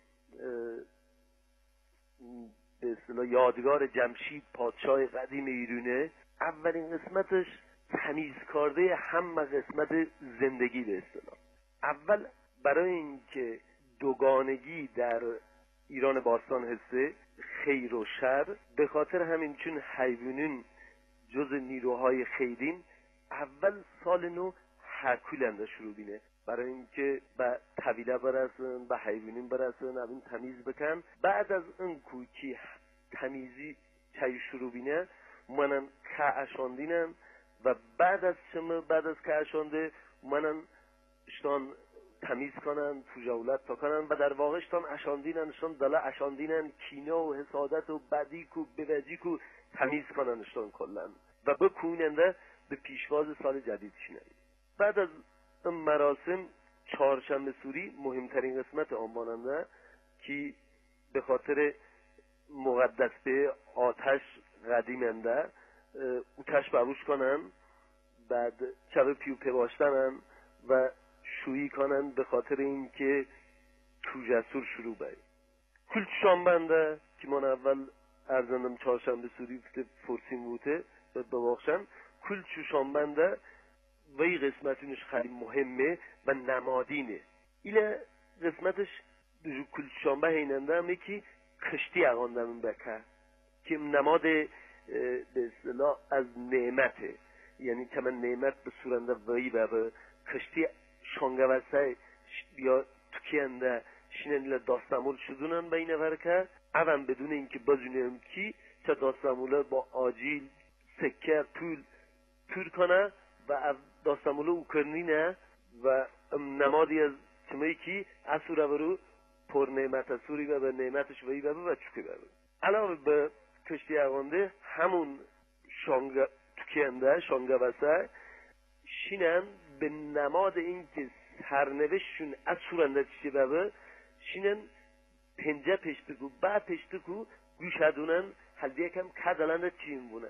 به اصطلاح یادگار جمشید پادشاه قدیم ایرونه، اولین قسمتش تمیز کرده همه قسمت زندگی به اصطلاح. اول برای اینکه دوگانگی در ایران باستان هسته، خیر و شر، به خاطر همین چون حیوانین جز نیروهای خیرین، اول سال نو هرکولنده شروع بینه برای اینکه به طویله برسن، به حیوانین برسن، اوین تمیز بکن. بعد از اون کوکی تمیزی چای شروع بینه منن که اشاندینن و بعد از شما بعد از که اشانده منن اشتان تمیز کنن، تو جولت تا کنن و در واقع اشتان اشاندینن، اشتان دلا اشاندینن کینه و حسادت و بدی کو بوجی کو تمیز کنن اشتان کلن و بکوننده به پیشواز سال جدید شینن. بعد از این مراسم چهارشنبه سوری مهمترین قسمت آنباننده که به خاطر مقدس به آتش قدیمنده اوتش بروش کنن، بعد شب پیو پباشتنن و شویی کنن به خاطر اینکه تو جسور شروع باید. کل شنبه که من اول ارزندم چهارشنبه سوری فرسیم بوده به بباخشن کل شنبه وی قسمتونش خیلی مهمه و نمادینه. ایله قسمتش کل شنبه هیننده همه که کشتی اغاندمون بکر که نماد به اصطلاح از نعمته، یعنی که من نعمت به سورنده وی و به کشتی شانگوسته یا تکینده شینن داستمول شدونن به این ورکه اوم بدون اینکه بزنیم کی چه داستموله با آجیل سکه پول پول کنه و داستموله او کرنینه و نمادی از چمایی کی اسوره برو پر نعمت اسوری و به نعمتش وی و به چوکی برو. علاوه به کشتی اغانده همون شانگ تکینده شانگوسته شینن به نماد اینکه سرنوشتشون از سورنده چیه بابه شینن پنجه پشتکو بعد پشتکو گوشدونن حال یکم کدلنده چیم بونه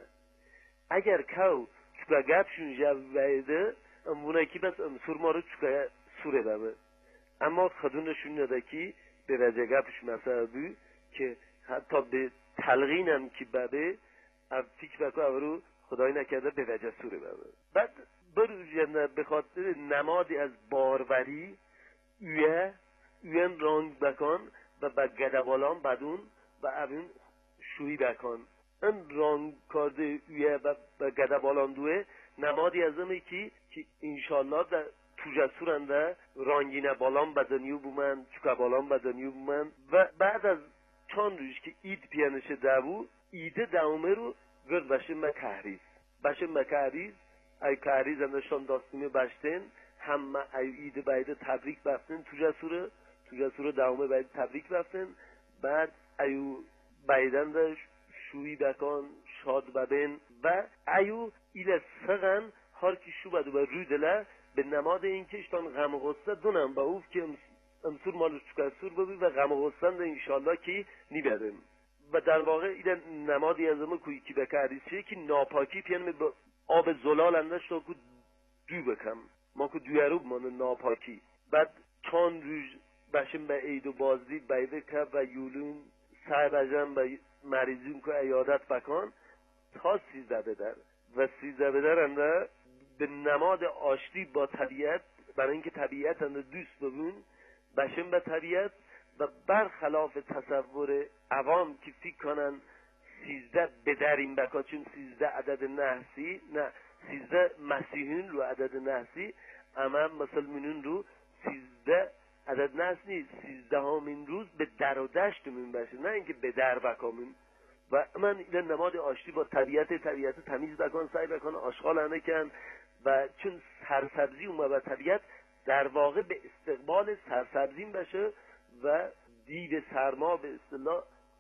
اگر کو چکا گپشون جویده امونه کی بس امسور ما رو چکا سوره بابه اما خدونشون نده کی به وجه گپش مثلا بو که حتی به تلقینم کی بابه اب فکر بکو او خدای نکرده به وجه سوره بابه. بعد برو به خاطر نمادی از باروری اوه اوین رانگ بکن و با گدبالان بدون و اوین شوی بکن این رانگ کرده اوه و با گدبالان دوه نمادی از همه که که انشالله در توجسورنده رانگینه بالان بدنیو بومن چکا بالان بدنیو بومن و بعد از چند روز که اید پیانشه دابو ایده دومه رو گرد باشه مکهریز باشه مکهریز ای کهریز اندشان داستیمه باشتن همه ای ایده بایده تبریک بفتن توجسوره توجسوره دومه بایده تبریک بفتن بعد ایو بایدن داشت شوی بکن شاد ببین و ایو ایل سغن هر کی شو بدو به روی دله به نماد این که اشتان غم غصه دونم با اوف که امسور مالوش چکسور ببی و غم غصه ده انشالله که نیبرم و در واقع ایل نمادی از همه کوی که بکردیز چیه که ناپاکی پیانمه با آب زلال اندش تا که دو بکم ما که دویروب مانه ناپاکی بعد چند روز بشم به عید و بازدی بیده که و یولون سعی بجم به مریضون که ایادت بکن تا سیزده بدر و سیزده بدر انده به نماد آشتی با طبیعت برای اینکه طبیعت انده دوست ببون بشم به طبیعت و برخلاف تصور عوام که فکر کنن سیزده بدریم بکا چون سیزده عدد نحسی نه سیزده مسیحیون رو عدد نحسی اما مسلمانون رو سیزده عدد نحس نیست سیزده همین روز به در و دشتمون باشه نه اینکه به در بکامون و من این نماد آشتی با طبیعت طبیعت تمیز بکن سعی بکن آشغال نکن و چون سرسبزی اومد و طبیعت در واقع به استقبال سرسبزیم باشه و دیو سرما به اصطلاح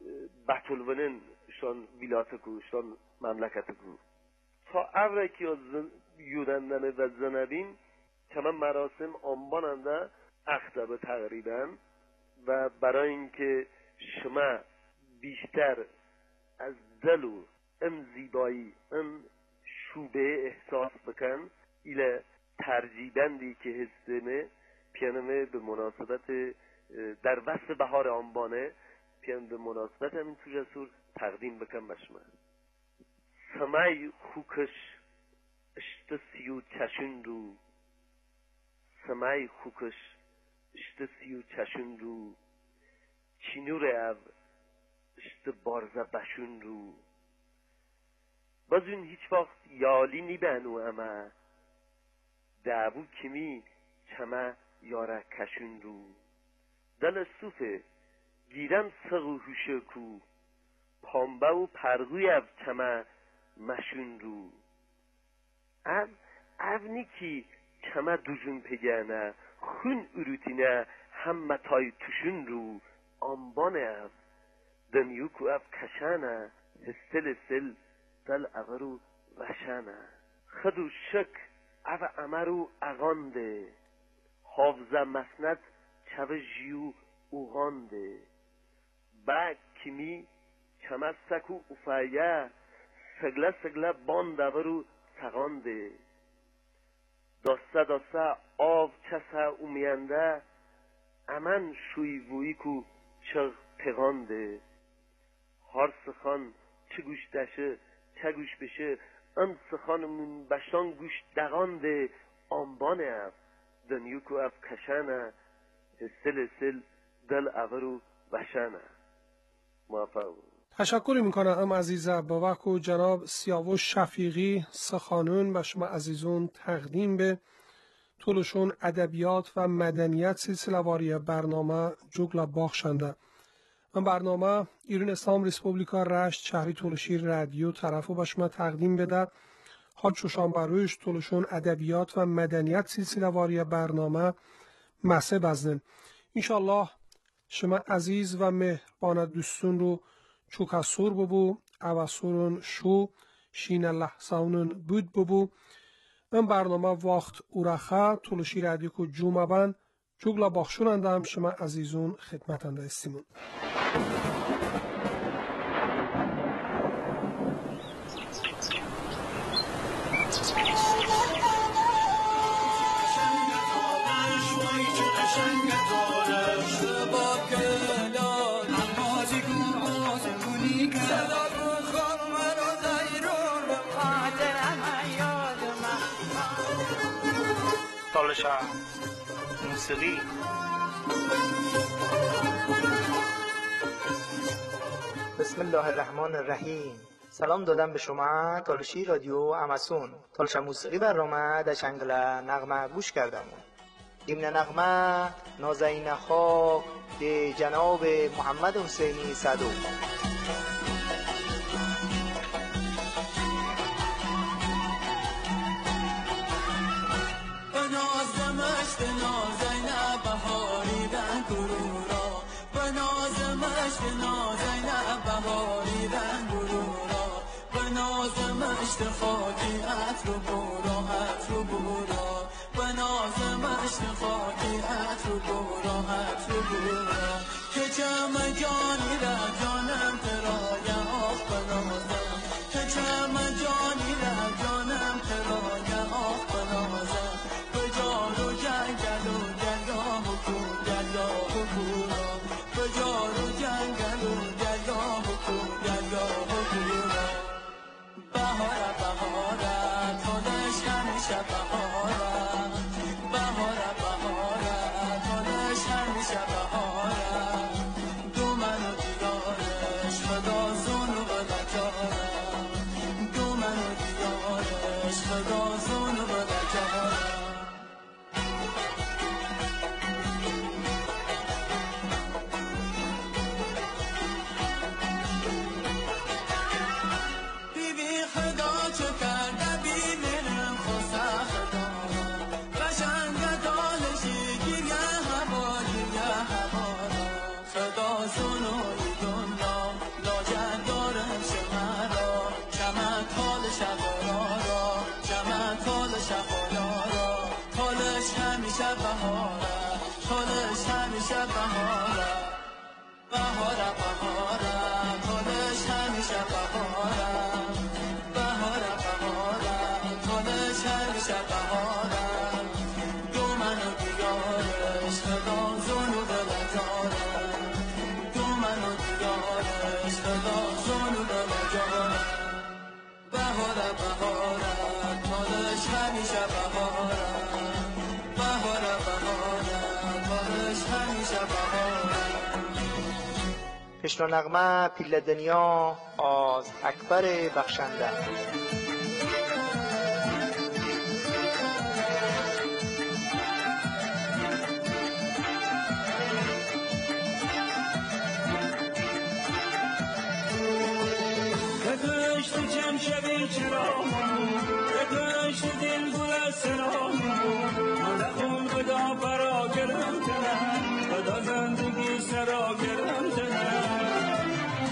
بطلونن شان ویلات کو شان مملکت کو تا اوره که یودندن و زنبین کمان مراسم آنباننده اختبه تقریبا و برای اینکه شما بیشتر از دل و ام زیبایی ام شوبه احساس بکن ایله ترجیبندی که هستمه پیانمه به مناسبت در وسط بهار آنبانه پیان به مناسبت همین تو جسور تقدیم بکن بشمه سمای خوکش اشت سیو چشن رو سمای خوکش اشت سیو چشن رو چینور او اشت بارزه بشن رو بازون هیچ وقت یالی نیبنو اما دعوو کمی چما یاره کشن رو دل صوفه گیرم سغو هوشه کو پامبه و پرگوی او چما مشون رو او او نیکی چما دوجون پگنه خون اروتینه همه تای توشون رو آنبانه او دمیو کو او کشانه هستل سل دل اورو وشانه خدو شک او امرو اغانده حافظه مسند چو جیو اوغانده با کمی چما سکو افایه سگله سگله بان دورو سغانده داسته داسته آو چسه اومینده امن شوی ووی کو چغ پغانده هر سخان چه گوش دشه چه گوش بشه ام سخانمون بشان گوش دغانده آنبان اف دنیوکو اف کشنه سل سل دل اورو وشنه. موفق بود.
تشکر میکنم عزیزه با وقت جناب سیاوش شفیقی سخانون و شما عزیزون تقدیم به طولشون ادبیات و مدنیت سلسله واری برنامه جوگلا باخشنده. من برنامه ایران اسلام ریسپوبلیکا رشت شهری طولشی رادیو طرف و به شما تقدیم بده. حال چوشان بروش طولشون ادبیات و مدنیت سلسله واری برنامه مسه بزنن. انشالله شما عزیز و مهربان دوستون رو چوکاسور ببو اواسورون شو شین لحظاونون بود ببو. این برنامه وقت اورخه طولشی رادیو کو جمعه بند جوگلا باخشوننده هم شما عزیزون خدمتنده استیمون.
تالشا موسیقی
بسم الله الرحمن الرحیم. سلام دادم به شما تالشی رادیو اماسون. تالشا موسیقی برنامه در چنگل نغمه گوش کردم. ضمن نغمه نازنین خاک به جناب محمد حسینی صدوق.
خاکی عطر و بورا عطر و بورا بنازم عشق خاکی عطر و بورا عطر و بورا که چم جانی را جانم ترای آخ بنازم که چم جانی را جانم ترای آخ بنازم به جار و جنگل و دریا و کو دریا و کورا به جار و جنگل و دریا و کو دریا و کورا بهاره بهاره تالش همیشه بهاره بهاره بهاره تالش همیشه بهاره دو من و دیدارش خدا زون و بلجاره دو من و دیدارش خدا زون و بلجاره
پشت نغمه پیل دنیا از اکبر بخشنده.
کتشت چم شبی چرام کتشت دل گل سرام مدخون خدا برا گرم تنم خدا زندگی سرا گرم تنم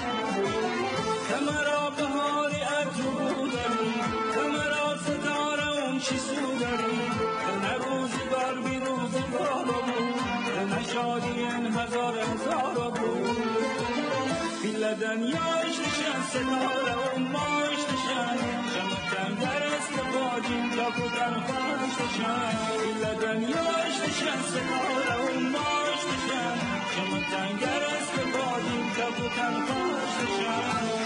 کمرا بهاری ارجو داری کمرا ستاره اون چی سو داری نه روزگار بی روزگار بود نه شادی این هزار هزار بود بیل دنیاش نشن ستاره اون ماش نشن شمتن در استفادیم تا کتن خواهش نشن بیل دنیاش نشن ستاره اون ماش نشن شمتن در استفادیم تا کتن خواهش نشن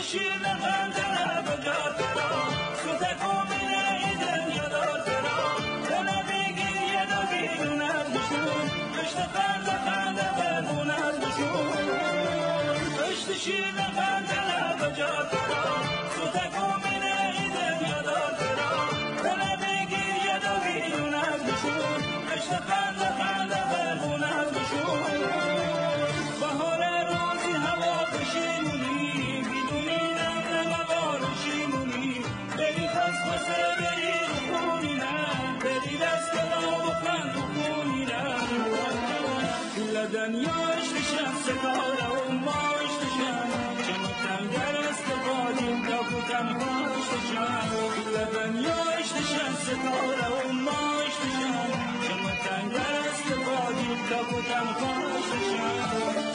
شیر قندل بجات را سوزه کومینه ایدن یادات را دل بیگی یه دو بیدون از بشون اشت قند قند بگون از بشون اشت شیر قندل بجات را سوزه کومینه ایدن یادات را دل بیگی یه دو بیدون از بشون اشت قند قند بگون از بشون بهار روزی هوا بشینونی بیدونی نم نموار شیمونی بری خست بسه بری خونی نم بری دست را بخند و خونی نم کل دنیا اشتشم ستاره و ما اشتشم چمتن در استفادیم تا کتن اشتشم کل دنیا اشتشم ستاره و ما اشتشم چمتن در استفادیم تا کتن اشتشم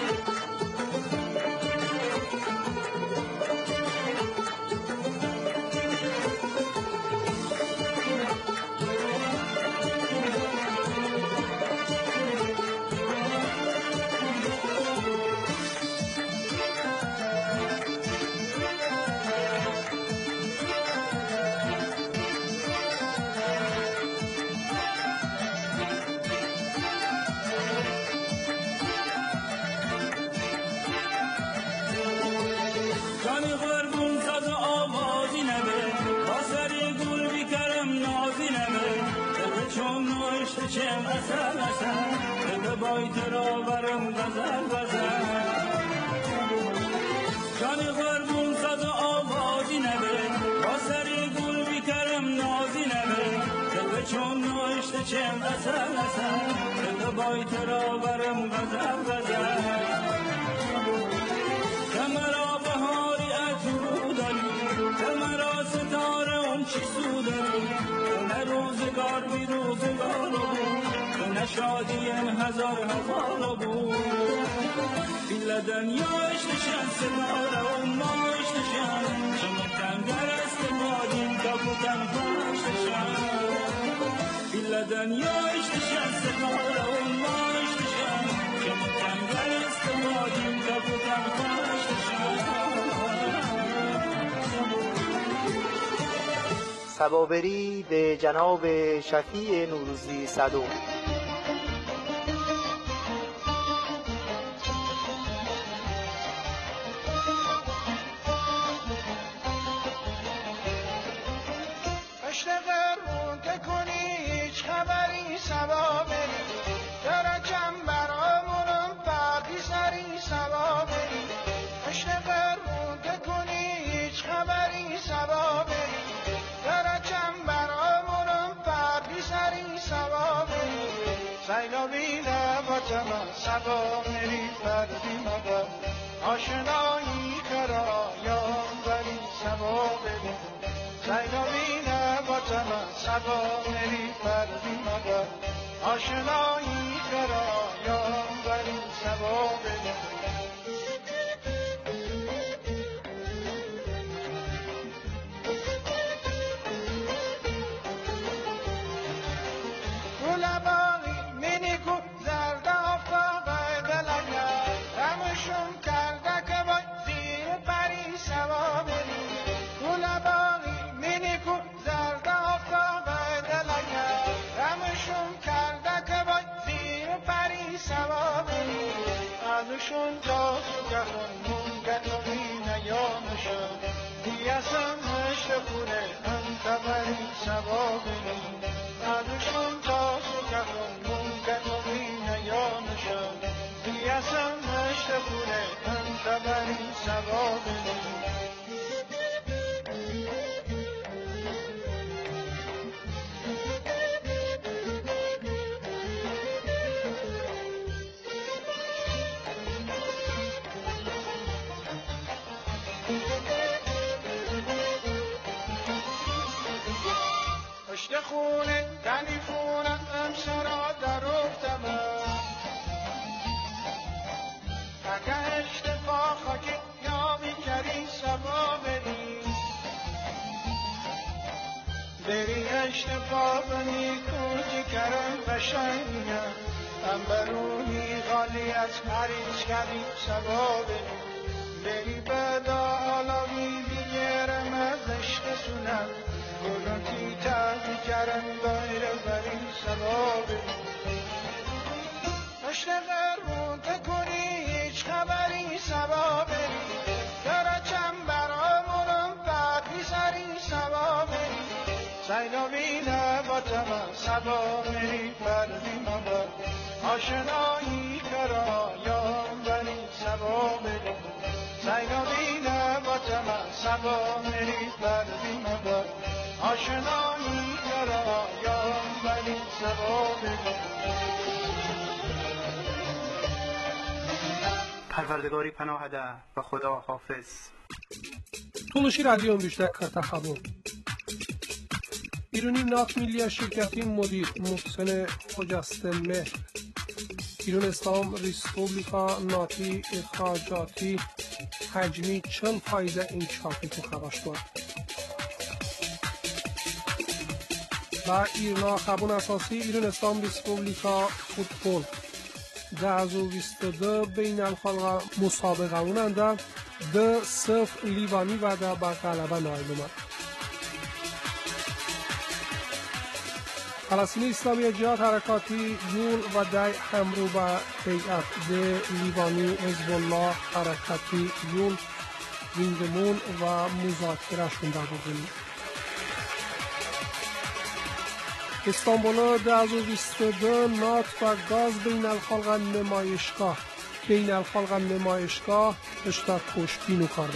چم اثر اثر به بایت را ورم غزل غزل جانی غربون ساز آوازی نبه با سری گل بیکرم نازی نبه دل چون نوشته چم اثر اثر به بایت را ورم غزل غزل کمرا بهاری اترو داری کمرا ستاره اون چی سوداری نه روزگار بی روزگار نه شادیم هزار هزار بود بیل دنیا اشتشن ستاره و ما اشتشن چمکن گر استفادیم تا بودن پاشتشن بیل دنیا اشتشن ستاره و ما اشتشن چمکن گر استفادیم تا بودن پاشتشن
سبابری به جناب شفیع نوروزی صدوق.
سبا میری فردی مدار آشنایی کرایان ولی سبا بده زینبی نباتم سبا میری فردی مدار آشنایی کرایان ولی سبا بده شون تا سوگهان مونگتونی نیامشم دیاسم هشت خونه انتبری سبابنی ندوشون تا سوگهان مونگتونی نیامشم دیاسم هشت خونه انتبری سبابنی پشت خونه تلیفونم امشرا در افتمم اگه اشتفا خاکی یا بیکری سبا بری بری اشتفا بنی کوچی کرم بشنیم ام برونی غالی از پریش کردی سبا بری بری بدا بونم گلون تی تحبی کرم دایره بری سبابه پشت قرمون تکنی هیچ خبری سبابه درچم برامونم بعد میسری سبابه سیلامی نباتم سبا مری بردی مبا آشنایی کرایام بری سبا مری سیلامی نباتم سبا مری بردی مبا آشنایی کرایام بری سبا مری
پروردگاری پناه ده و خدا حافظ.
تولشی رادیو بیشتر کرده خبر ایرانی ناک ملی شرکتی مدیر محسن خجسته مهر ایران اسلام ریسپوبلیکا ناتی اخراجاتی حجمی چل فایده انکشافی تو خبرش بود و ایرنا خبون اساسی ایران اسلام ریسپوبلیکا فوتبول ده هزار و بیست و دو بین الخلق مسابقه اوننده ده صفر لیوانی و ده بر غلبه نایل اومد. فلسطین اسلامی جهاد حرکاتی یول و دای همرو به هیئت ده لیوانی حزب الله حرکاتی یول ویندمون و مذاکره شونده بودیم. استانبول ده هزار و بیست و دو نات و گاز بین الخلق نمایشگاه بین الخلق نمایشگاه اشتا کشبینو کرده.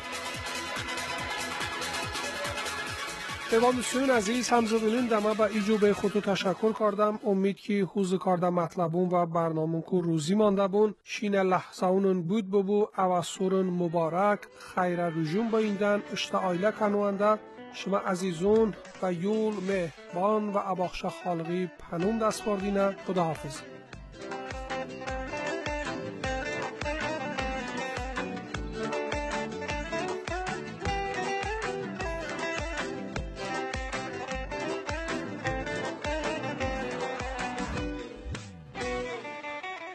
پیوندستون عزیز همزادلین دمه با ایجو به خودتو تشکر کردم. امید که حوز کارده مطلبون و برنامون که روزی مانده بون شین لحظه اونون بود ببو اواسورون مبارک خیر رجوم بایندن اشتا آیله کنوانده شما عزیزون و یول مهبان و اباخش خالقی پنوم دست باردینه. خدا حافظ.